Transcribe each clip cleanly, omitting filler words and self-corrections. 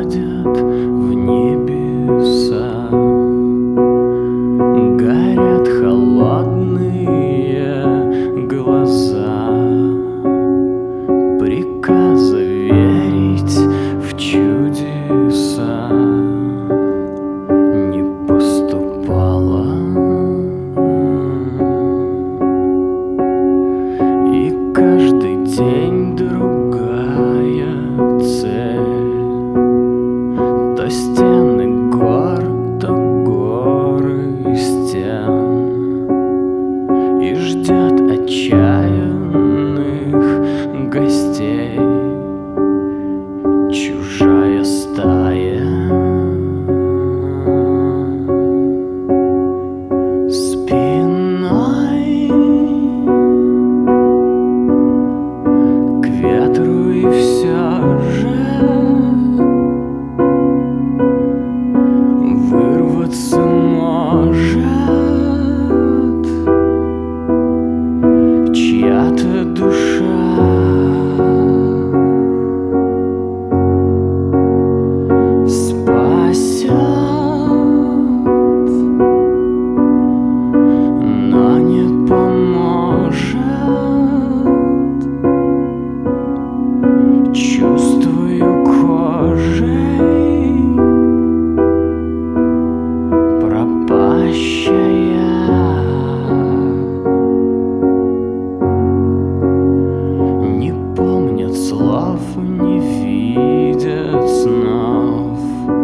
уходят в небеса, горят холодные глаза. Приказа верить в чудеса не поступало, и каждый день другая цель. То стены гор, то горы стен, и ждет отчаянных гостей чужая стая. Спиной к ветру и все же вырваться может чья-то душа. Спасет, но не поможет. Чувствую кожей пропащая. Не помнят слов, не видят снов,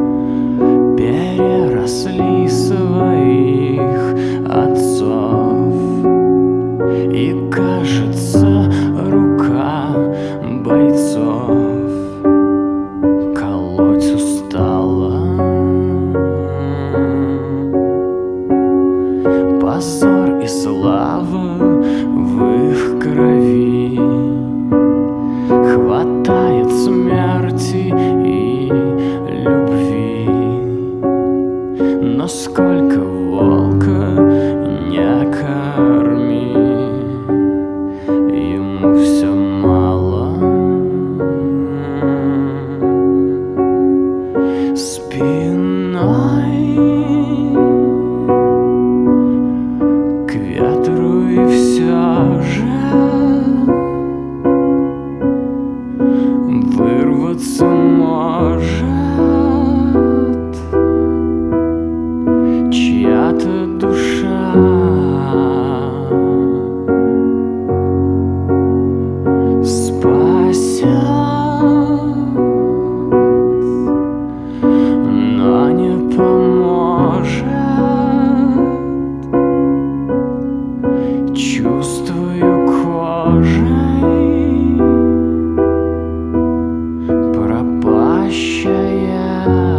переросли своих отцов. И кажется, рука бойцов колоть устала. Позор и слава в их крови, хватает смерти и любви. Но сколько волка не корми, ему все мало. Спиной к ветру и все же вырваться может чья-то душа. Спасет, но не поможет. Чувствую кожей пропащая.